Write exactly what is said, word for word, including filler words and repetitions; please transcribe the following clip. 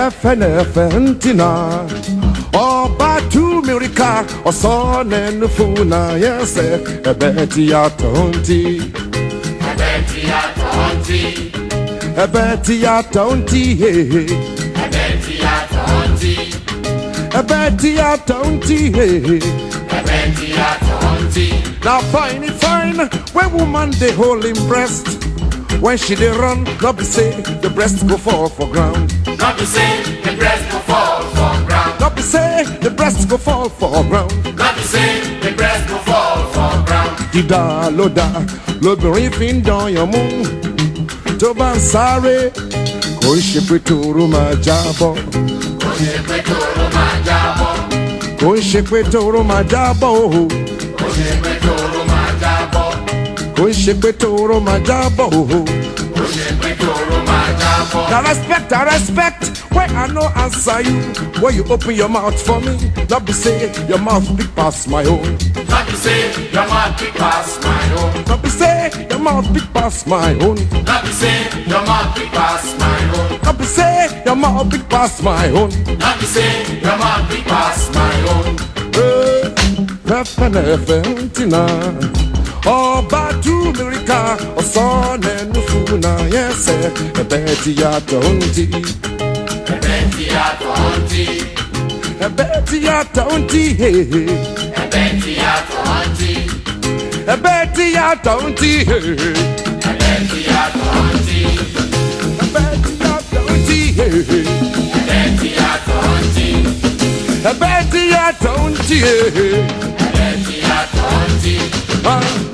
Fentina, oh, Batu Mirica, or son and Funa, yes, a Betty at Tonti, a Betty at Tonti, a Betty at Tonti, a Betty at Tonti, a Betty at Tonti, a Betty at Tonti. Now fine it fine, when woman they hold him breast. When she dey run, not be say the breast go fall for ground. Not be say the breast go fall for ground. Not be say the breast go fall for ground. Not be say the breast go fall for ground. Dida loda, lobìnrin fi ń dán yan mú. Tó bá ń sáré, kò ń ṣe pé tòró máa jábọ́. Kò ń ṣe pé tòró máa jábọ́. Kò ń ṣe pé tòró máa jábọ́ o. Kò ń ṣe pé tòró máa jábọ́. Kò ń ṣe pé tòró máa jábọ́ o. Kò ṣe pé tòró máa jábọ́. Now respect, I respect. When I no answer you, when you open your mouth for me, not be say your mouth big past my own. Not be say your mouth big past my own. Not be say your mouth big past my own. Not be say your mouth big past my own. Not be say your mouth big past my own. Not be say your mouth big past my own. Fentina, oh, Batu Mirica, oh, son and Funa, yes, a Betty at Tonti, a Betty at Tonti, a Betty at Tonti, a Betty at Tonti, a Betty at Tonti, a Betty at Tonti, a Betty at Tonti, a Betty at Tonti, a Betty at Tonti, a Betty at Tonti.